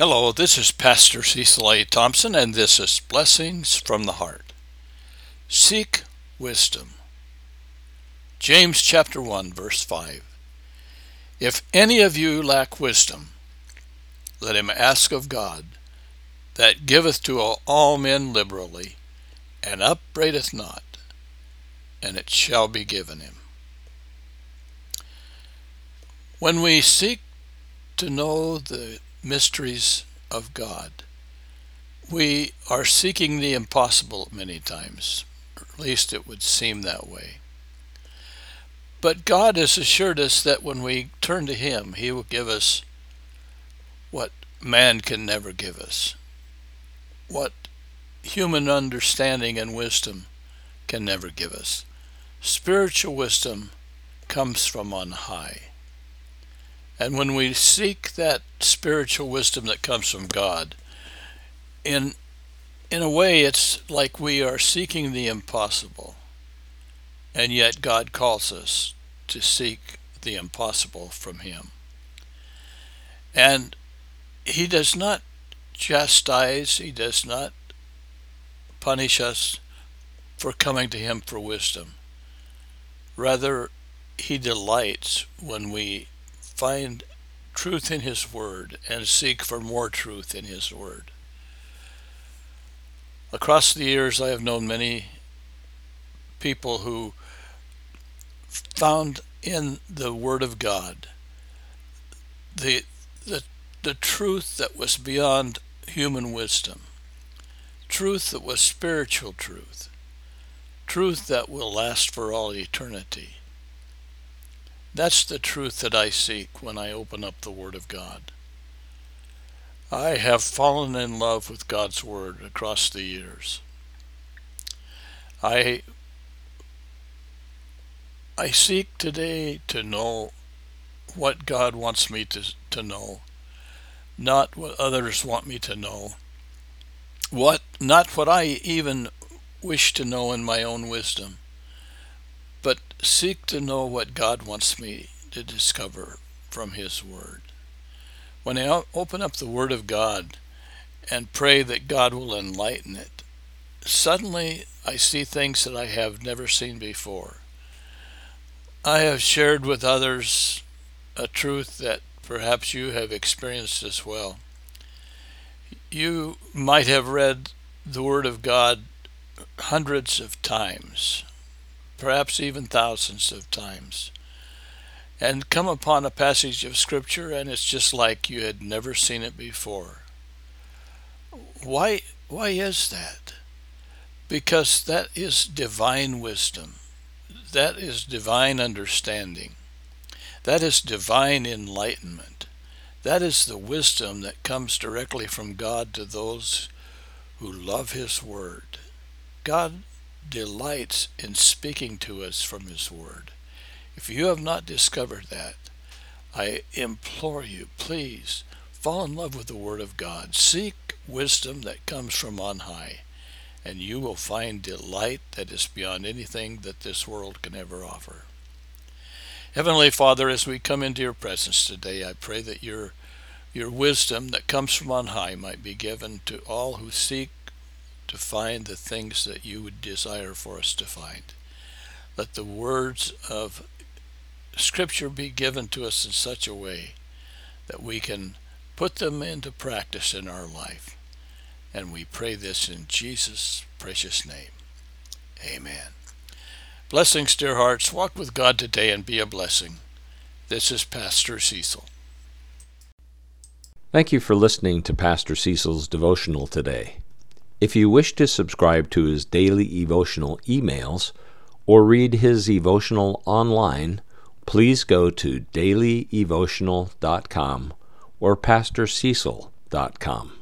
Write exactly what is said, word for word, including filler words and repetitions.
Hello, this is Pastor Cecil A. Thompson, and this is Blessings from the Heart. Seek wisdom. James chapter one, verse five. If any of you lack wisdom, let him ask of God, that giveth to all men liberally, and upbraideth not, and it shall be given him. When we seek to know the mysteries of God, we are seeking the impossible many times, or at least it would seem that way. But God has assured us that when we turn to Him, He will give us what man can never give us, what human understanding and wisdom can never give us. Spiritual wisdom comes from on high. And when we seek that spiritual wisdom that comes from God, in in a way it's like we are seeking the impossible, and yet God calls us to seek the impossible from Him. And He does not chastise, He does not punish us for coming to Him for wisdom. Rather, He delights when we find truth in His Word and seek for more truth in His Word. Across the years, I have known many people who found in the Word of God the the, the truth that was beyond human wisdom, truth that was spiritual truth, truth that will last for all eternity. That's the truth that I seek when I open up the Word of God. I have fallen in love with God's Word across the years. I I seek today to know what God wants me to, to know, not what others want me to know, what not what I even wish to know in my own wisdom, but seek to know what God wants me to discover from His Word. When I open up the Word of God and pray that God will enlighten it, suddenly I see things that I have never seen before. I have shared with others a truth that perhaps you have experienced as well. You might have read the Word of God hundreds of times, perhaps even thousands of times, and come upon a passage of Scripture and it's just like you had never seen it before. Why, why is that? Because that is divine wisdom. That is divine understanding. That is divine enlightenment. That is the wisdom that comes directly from God to those who love His Word. God delights in speaking to us from His Word. If you have not discovered that, I implore you, please fall in love with the Word of God. Seek wisdom that comes from on high, and you will find delight that is beyond anything that this world can ever offer. Heavenly Father, as we come into your presence today, I pray that your your wisdom that comes from on high might be given to all who seek to find the things that you would desire for us to find. Let the words of Scripture be given to us in such a way that we can put them into practice in our life. And we pray this in Jesus' precious name. Amen. Blessings, dear hearts. Walk with God today and be a blessing. This is Pastor Cecil. Thank you for listening to Pastor Cecil's devotional today. If you wish to subscribe to his daily devotional emails or read his devotional online, please go to daily devotional dot com or pastor cecil dot com.